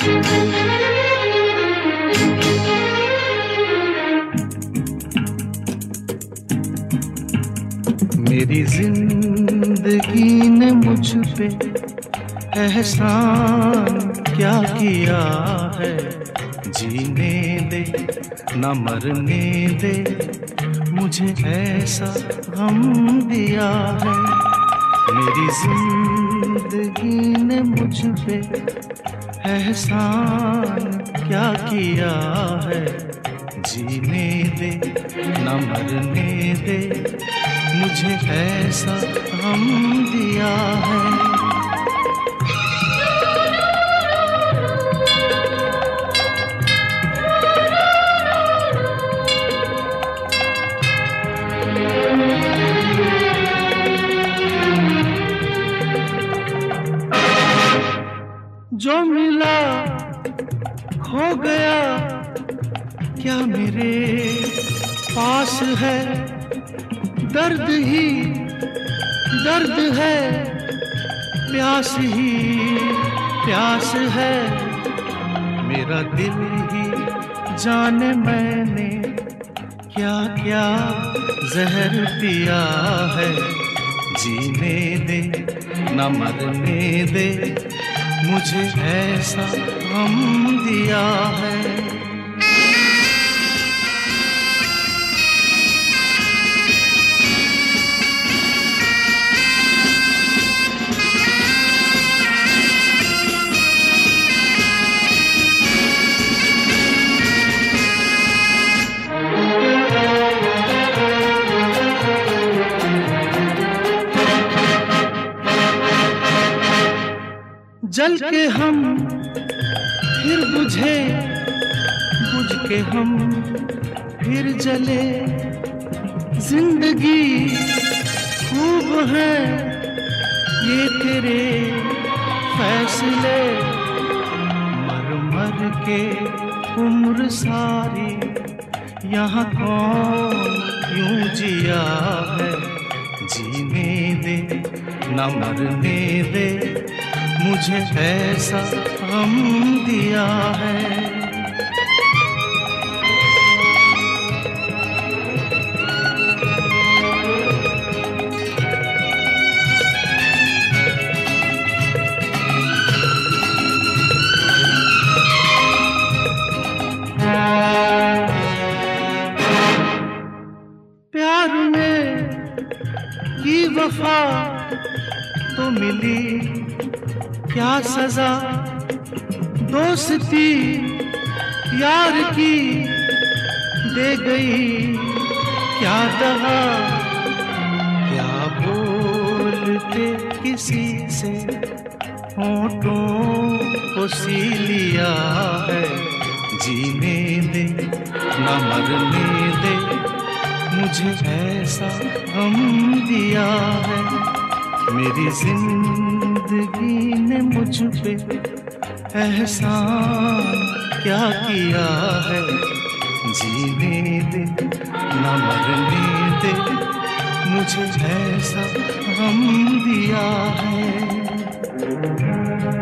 मेरी जिंदगी ने मुझ पे एहसान क्या किया है, जीने दे न मरने दे, मुझे ऐसा गम दिया है। मेरी जिंदगी ने मुझ पे एहसान क्या किया है, जीने दे न मरने दे, मुझे ऐसा गम दिया है। जो मिला खो गया क्या मेरे पास है, दर्द ही दर्द है, प्यास ही प्यास है। मेरा दिल ही जाने मैंने क्या क्या जहर पिया है, जीने दे न मरने दे, मुझे ऐसा गम दिया है। जल के हम फिर बुझे, बुझ के हम फिर जले, जिंदगी खूब है ये तेरे फैसले। मर मर के उम्र सारी यहाँ कौन यूं जिया है, जीने दे न मरने दे, मुझे ऐसा गम दिया है। प्यार में की वफा तो मिली क्या सजा, दोस्ती यार की दे गई क्या दगा। क्या बोलते किसी से होठों को सी लिया है, जीने दे न मरने दे, मुझे ऐसा गम दिया है। मेरी जिंदगी ने मुझ पे एहसान क्या किया है, जीने दे न मरने दे, मुझे ऐसा गम दिया है।